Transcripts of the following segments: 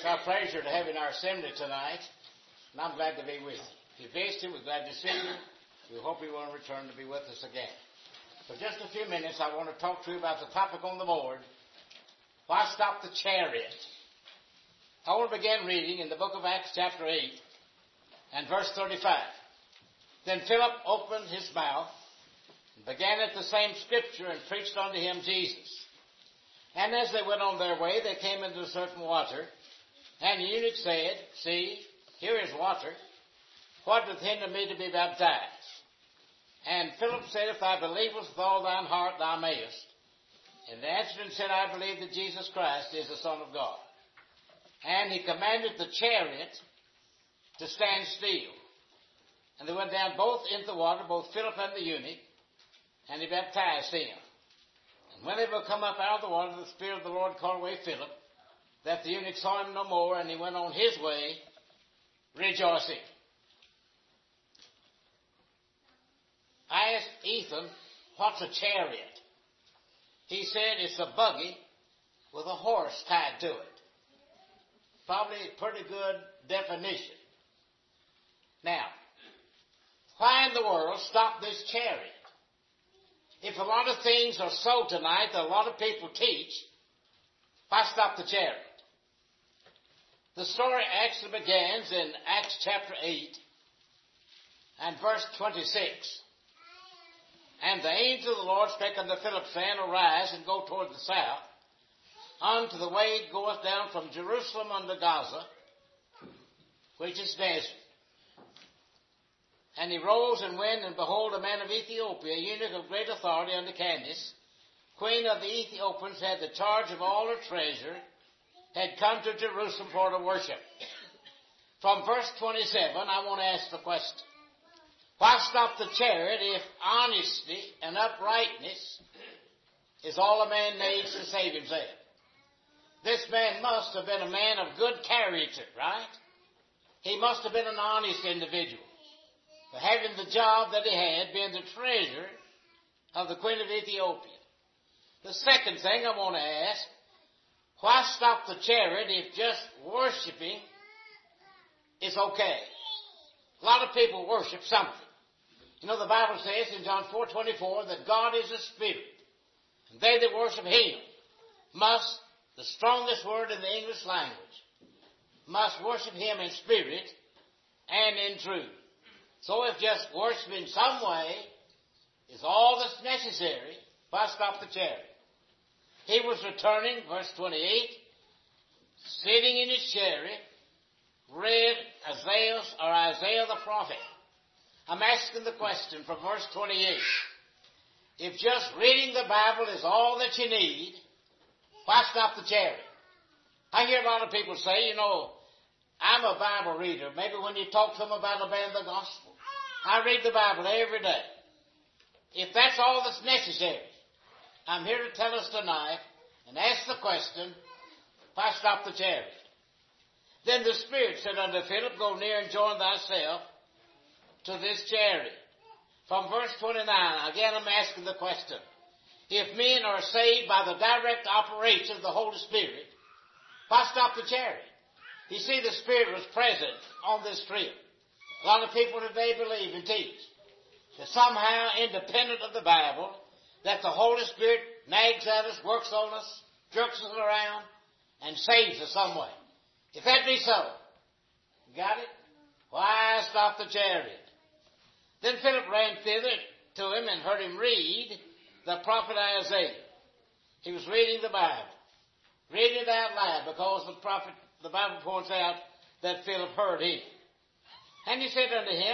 It's our pleasure to have you in our assembly tonight, and I'm glad to be with you. If you visited, we're glad to see you. We hope you will return to be with us again. For just a few minutes, I want to talk to you about the topic on the board, why stop the chariot? I want to begin reading in the book of Acts chapter 8 and verse 35. Then Philip opened his mouth and began at the same scripture and preached unto him Jesus. And as they went on their way, they came into a certain water. And the eunuch said, See, here is water. What doth hinder me to be baptized? And Philip said, If thou believest with all thine heart, thou mayest. And he answered and said, I believe that Jesus Christ is the Son of God. And he commanded the chariot to stand still. And they went down both into the water, both Philip and the eunuch, and he baptized him. And when they were come up out of the water, the Spirit of the Lord called away Philip, that the eunuch saw him no more, and he went on his way, rejoicing. I asked Ethan, what's a chariot? He said it's a buggy with a horse tied to it. Probably a pretty good definition. Now, why in the world stop this chariot? If a lot of things are so tonight that a lot of people teach, why stop the chariot? The story actually begins in Acts chapter 8 and verse 26. And the angel of the Lord spake unto Philip, saying, Arise and go toward the south, unto the way it goeth down from Jerusalem unto Gaza, which is desert. And he rose and went, and behold, a man of Ethiopia, a eunuch of great authority under Candace, queen of the Ethiopians, had the charge of all her treasure, had come to Jerusalem for to worship. From verse 27, I want to ask the question. Why stop the chariot if honesty and uprightness is all a man needs to save himself? This man must have been a man of good character, right? He must have been an honest individual. For having the job that he had, being the treasurer of the Queen of Ethiopia. The second thing I want to ask, why stop the chariot if just worshiping is okay? A lot of people worship something. You know, the Bible says in John 4:24 that God is a spirit, and they that worship him must, the strongest word in the English language, must worship him in spirit and in truth. So if just worship in some way is all that's necessary, why stop the chariot? He was returning, verse 28, sitting in his chariot, read Isaiah the prophet. I'm asking the question from verse 28. If just reading the Bible is all that you need, why stop the chariot? I hear a lot of people say, you know, I'm a Bible reader. Maybe when you talk to them about obeying the gospel, I read the Bible every day. If that's all that's necessary, I'm here to tell us tonight and ask the question, why stop the chariot? Then the Spirit said unto Philip, Go near and join thyself to this chariot. From verse 29, again I'm asking the question, if men are saved by the direct operation of the Holy Spirit, why stop the chariot? You see, the Spirit was present on this trip. A lot of people today believe and teach that somehow, independent of the Bible, that the Holy Spirit nags at us, works on us, jerks us around, and saves us some way. If that be so, got it? Why stop the chariot? Then Philip ran thither to him and heard him read the prophet Isaiah. He was reading the Bible, reading it out loud because the Bible points out that Philip heard him. And he said unto him,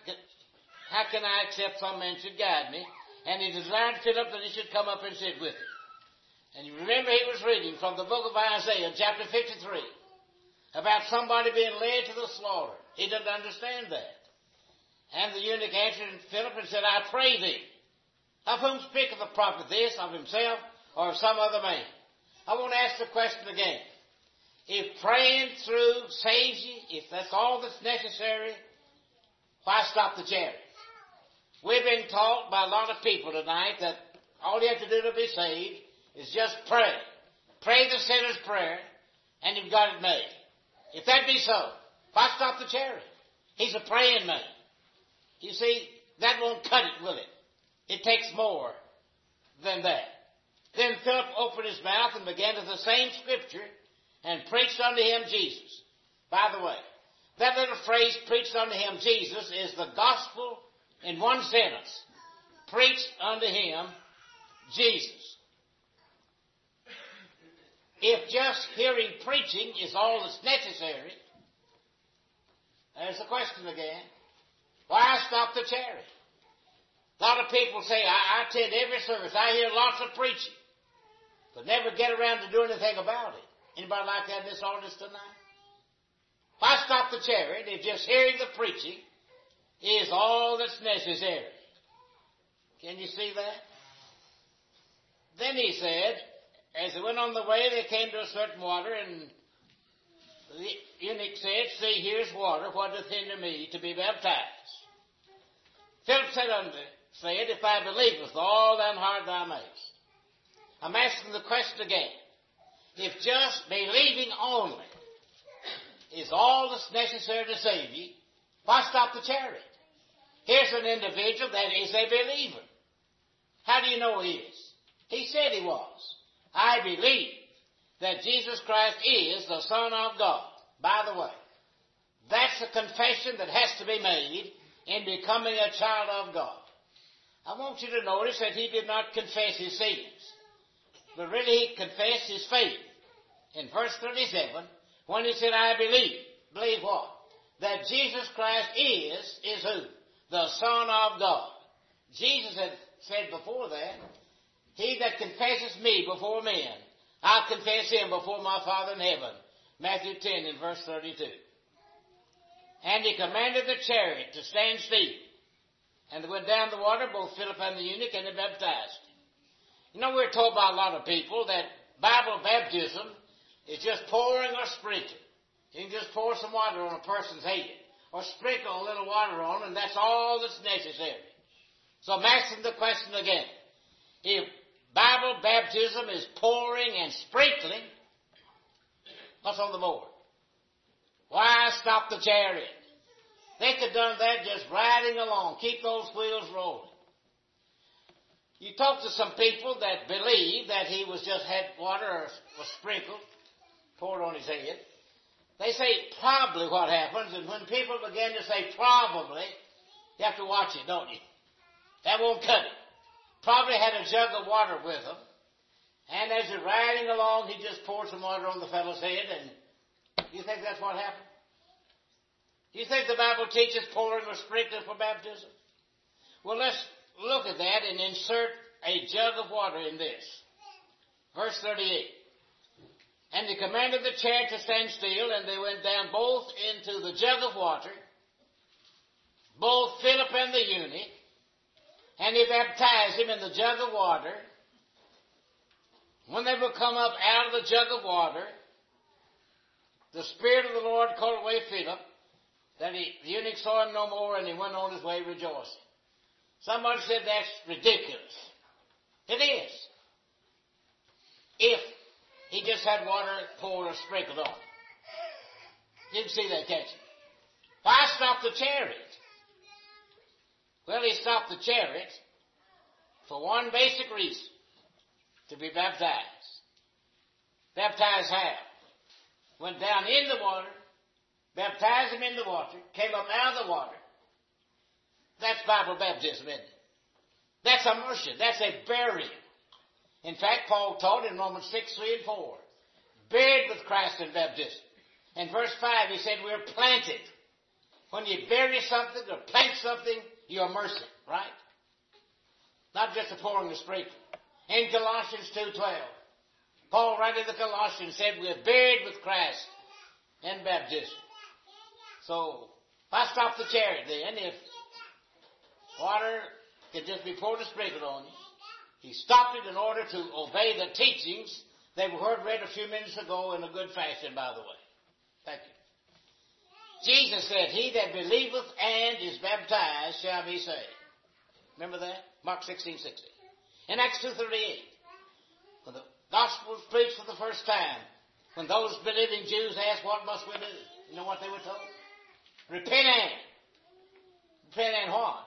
How can I accept some man should guide me? And he desired Philip that he should come up and sit with him. And you remember he was reading from the book of Isaiah, chapter 53, about somebody being led to the slaughter. He didn't understand that. And the eunuch answered Philip and said, I pray thee, of whom speaketh the prophet this, of himself or of some other man? I want to ask the question again. If praying through saves you, if that's all that's necessary, why stop the chariot? We've been taught by a lot of people tonight that all you have to do to be saved is just pray. Pray the sinner's prayer, and you've got it made. If that be so, why stop the chariot? He's a praying man. You see, that won't cut it, will it? It takes more than that. Then Philip opened his mouth and began to the same scripture and preached unto him Jesus. By the way, that little phrase, preached unto him Jesus, is the gospel in one sentence. Preached unto him Jesus. If just hearing preaching is all that's necessary, there's the question again. Why stop the chariot? A lot of people say, I attend every service. I hear lots of preaching, but never get around to doing anything about it. Anybody like that in this audience tonight? Why stop the chariot if just hearing the preaching is all that's necessary? Can you see that? Then he said, as they went on the way, they came to a certain water, and the eunuch said, See, here's water. What doth hinder me to be baptized? Philip said, If I believe with all thine heart thou mayest. I'm asking the question again. If just believing only is all that's necessary to save you, why stop the chariot? Here's an individual that is a believer. How do you know he is? He said he was. I believe that Jesus Christ is the Son of God. By the way, that's a confession that has to be made in becoming a child of God. I want you to notice that he did not confess his sins, but really he confessed his faith. In verse 37, when he said, I believe. Believe what? That Jesus Christ is who? The Son of God. Jesus had said before that, He that confesses me before men, I'll confess him before my Father in heaven. Matthew 10 in verse 32. And he commanded the chariot to stand still. And they went down the water, both Philip and the eunuch, and they baptized him. You know, we're told by a lot of people that Bible baptism is just pouring or sprinkling. You can just pour some water on a person's head, or sprinkle a little water on, and that's all that's necessary. So I'm asking the question again. If Bible baptism is pouring and sprinkling, what's on the board? Why stop the chariot? They could have done that just riding along. Keep those wheels rolling. You talk to some people that believe that he was just had water or was sprinkled, poured on his head. They say probably what happens, and when people begin to say probably, you have to watch it, don't you? That won't cut it. Probably had a jug of water with him, and as they're riding along, he just poured some water on the fellow's head, and you think that's what happened? Do you think the Bible teaches pouring or sprinkling for baptism? Well, let's look at that and insert a jug of water in this. Verse 38. And he commanded the chariot to stand still, and they went down both into the jug of water, both Philip and the eunuch, and he baptized him in the jug of water. When they were come up out of the jug of water, the Spirit of the Lord called away Philip, that the eunuch saw him no more, and he went on his way rejoicing. Somebody said that's ridiculous. It is. If he just had water poured or sprinkled on. You can see that, can't you? Why stop the chariot? Well, he stopped the chariot for one basic reason. To be baptized. Baptized how? Went down in the water, baptized him in the water, came up out of the water. That's Bible baptism, isn't it? That's immersion. That's a burial. In fact, Paul taught in Romans 6, 3, and 4, buried with Christ in baptism. In verse 5, he said, we're planted. When you bury something or plant something, you immerse it, right? Not just a pouring or sprinkling. In Colossians 2:12, Paul writing to the Colossians said, we're buried with Christ in baptism. So, why stop the chariot then if water can just be poured and sprinkled on you? He stopped it in order to obey the teachings that we heard read a few minutes ago in a good fashion, by the way. Thank you. Jesus said, he that believeth and is baptized shall be saved. Remember that? Mark 16:16. In Acts 2:38, when the gospel was preached for the first time, When those believing Jews asked, what must we do? You know what they were told? Repent and. Repent and what?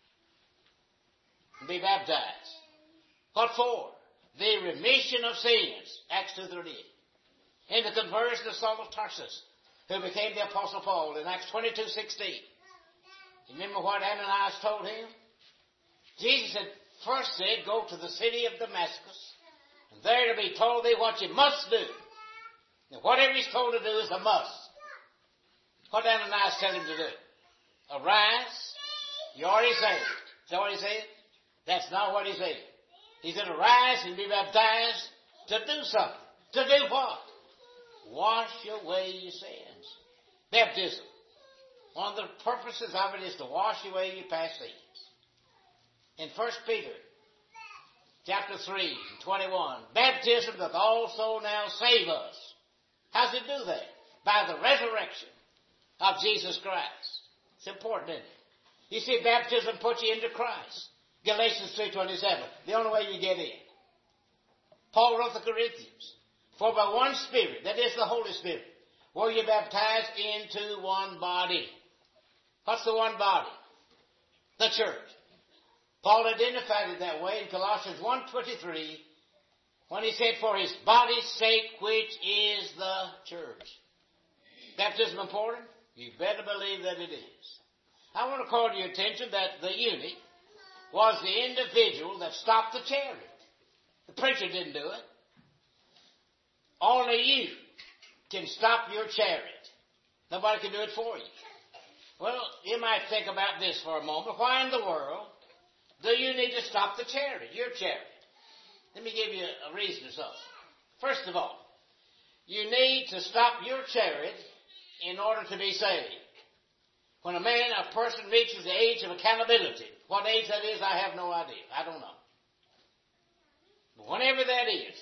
And be baptized. What for? The remission of sins. Acts 2:38. In the conversion of Saul of Tarsus, who became the Apostle Paul in Acts 22:16. You remember what Ananias told him? Jesus had first said, go to the city of Damascus, and there to be told thee what you must do. Now, whatever he's told to do is a must. What did Ananias tell him to do? Arise, you're already saved. Is that what he said? That's not what he said. He said, arise and be baptized to do something. To do what? Wash away your sins. Baptism. One of the purposes of it is to wash away your past sins. In 1 Peter chapter 3:21, baptism doth also now save us. How does it do that? By the resurrection of Jesus Christ. It's important, isn't it? You see, baptism puts you into Christ. Galatians 3:27, the only way you get in. Paul wrote the Corinthians, for by one Spirit, that is the Holy Spirit, were you baptized into one body. What's the one body? The church. Paul identified it that way in Colossians 1:23 when he said, for his body's sake, which is the church. Baptism important? You better believe that it is. I want to call to your attention that the eunuch was the individual that stopped the chariot. The preacher didn't do it. Only you can stop your chariot. Nobody can do it for you. Well, you might think about this for a moment. Why in the world do you need to stop the chariot, your chariot? Let me give you a reason or so. First of all, you need to stop your chariot in order to be saved. When a person reaches the age of accountability, what age that is, I have no idea. I don't know. But whenever that is,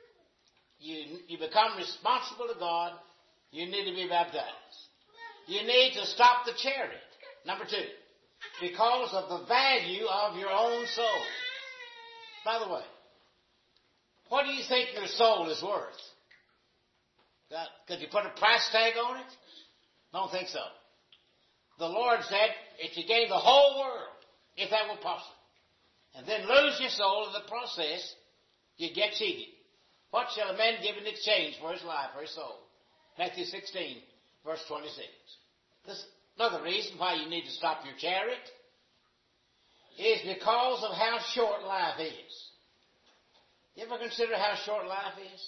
you become responsible to God, you need to be baptized. You need to stop the chariot. Number 2, because of the value of your own soul. By the way, what do you think your soul is worth? Could you put a price tag on it? Don't think so. The Lord said, if you gain the whole world, if that were possible, and then lose your soul in the process, you get cheated. What shall a man give in exchange for his life or his soul? Matthew 16, verse 26. This is another reason why you need to stop your chariot is because of how short life is. You ever consider how short life is?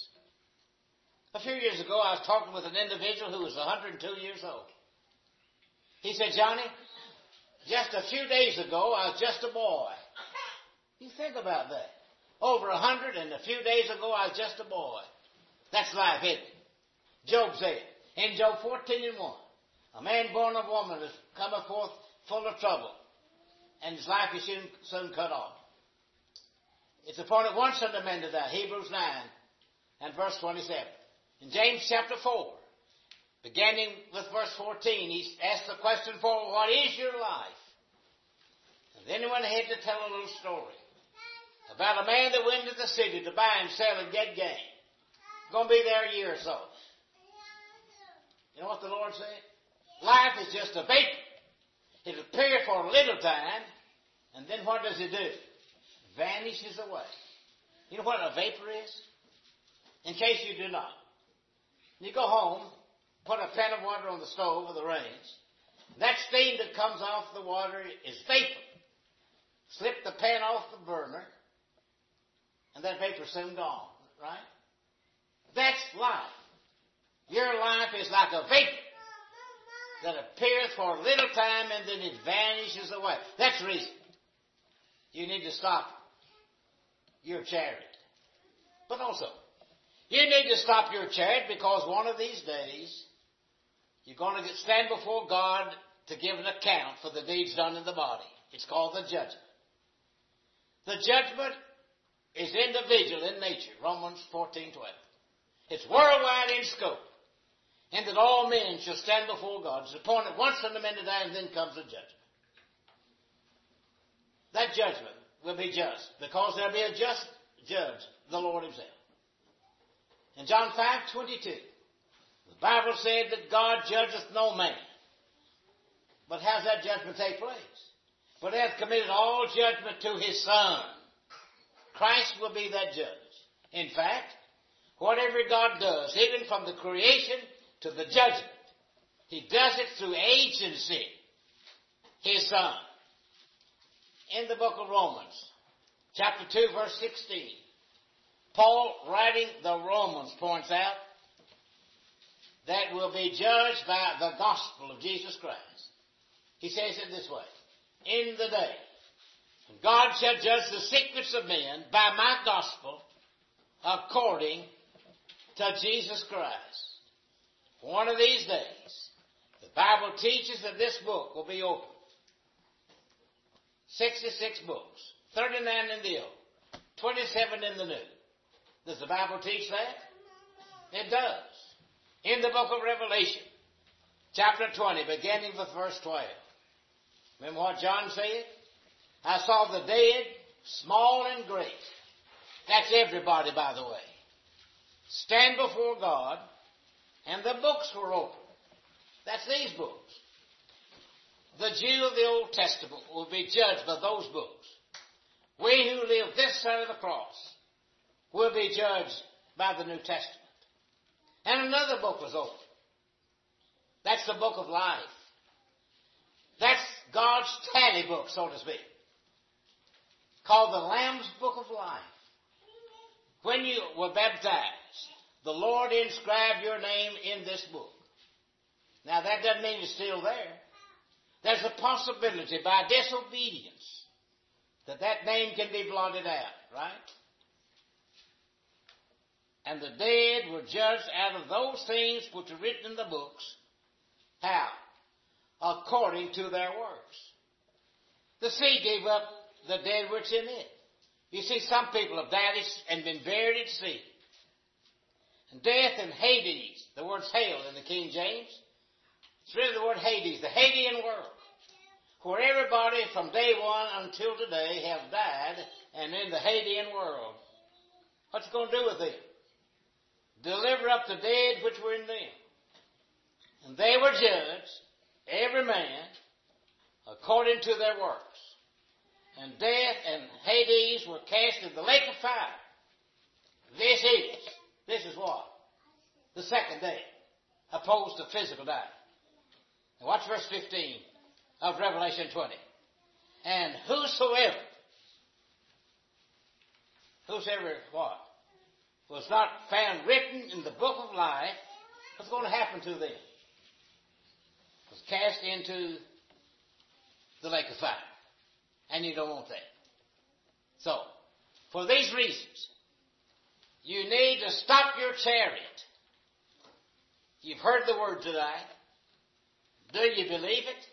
A few years ago, I was talking with an individual who was 102 years old. He said, Johnny, just a few days ago, I was just a boy. You think about that. Over 100, and a few days ago, I was just a boy. That's life, isn't it? Job said, in Job 14:1, a man born of woman is coming forth full of trouble, and his life is soon cut off. It's appointed once unto men to die, Hebrews 9 and verse 27. In James chapter 4, beginning with verse 14, he asked the question for, what is your life? And then he went ahead to tell a little story about a man that went to the city to buy and sell and get gain. Going to be there a year or so. You know what the Lord said? Life is just a vapor. It appears for a little time, and then what does it do? Vanishes away. You know what a vapor is? In case you do not. You go home, put a pan of water on the stove or the range. That steam that comes off the water is vapor. Slip the pan off the burner, and that vapor's soon gone, right? That's life. Your life is like a vapor that appears for a little time and then it vanishes away. That's the reason you need to stop your chariot. But also, you need to stop your chariot because one of these days you're going to stand before God to give an account for the deeds done in the body. It's called the judgment. The judgment is individual in nature, Romans 14:12. It's worldwide in scope, and that all men shall stand before God. It's appointed once unto men to die, and then comes the judgment. That judgment will be just, because there'll be a just judge, the Lord himself. In John 5:22, the Bible said that God judgeth no man. But how does that judgment take place? But he hath committed all judgment to his Son. Christ will be that judge. In fact, whatever God does, even from the creation to the judgment, he does it through agency, his Son. In the book of Romans, chapter 2, verse 16, Paul, writing the Romans, points out that will be judged by the gospel of Jesus Christ. He says it this way: in the day, God shall judge the secrets of men by my gospel according to Jesus Christ. One of these days, the Bible teaches that this book will be opened. 66 books, 39 in the Old, 27 in the New. Does the Bible teach that? It does. In the book of Revelation, chapter 20, beginning with verse 12. Remember what John said? I saw the dead, small and great. That's everybody, by the way. Stand before God, and the books were opened. That's these books. The Jew of the Old Testament will be judged by those books. We who live this side of the cross will be judged by the New Testament. And another book was opened. That's the book of life. That's God's tally book, so to speak, called the Lamb's Book of Life. When you were baptized, the Lord inscribed your name in this book. Now, that doesn't mean it's still there. There's a possibility by disobedience that that name can be blotted out, right? And the dead were judged out of those things which are written in the books. How? According to their works. The sea gave up the dead which in it. You see, some people have died and been buried at sea. And death and Hades, the word's hell in the King James, it's really the word Hades, the Hadean world, where everybody from day one until today have died and in the Hadean world. What's it going to do with them? Deliver up the dead which were in them. And they were judged, every man, according to their works. And death and Hades were cast in the lake of fire. This is what? The second day, opposed to physical death. Now watch verse 15 of Revelation 20. And whosoever what? Was not found written in the book of life, what's going to happen to them? Was cast into the lake of fire. And you don't want that. So, for these reasons, you need to stop your chariot. You've heard the word tonight. Do you believe it?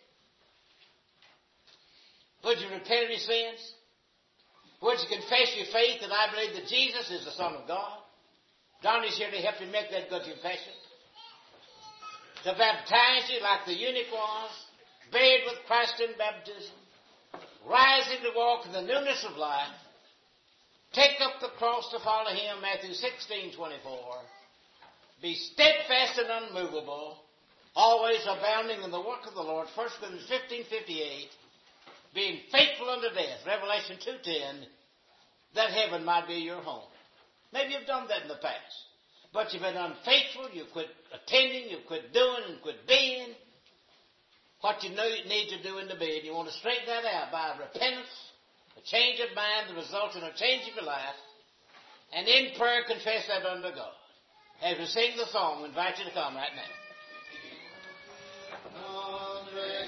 Would you repent of your sins? Would you confess your faith that I believe that Jesus is the Son of God? Johnny's here to help you make that good confession. To baptize you like the eunuch was, buried with Christ in baptism, rising to walk in the newness of life, take up the cross to follow him, Matthew 16:24. Be steadfast and unmovable, always abounding in the work of the Lord, 1 Corinthians 15:58, being faithful unto death, Revelation 2:10, that heaven might be your home. Maybe you've done that in the past, but you've been unfaithful, you quit attending, you quit doing and quit being what you need to do in the bed. You want to straighten that out by repentance, a change of mind that results in a change of your life, and in prayer confess that unto God. As we sing the song, we invite you to come right now.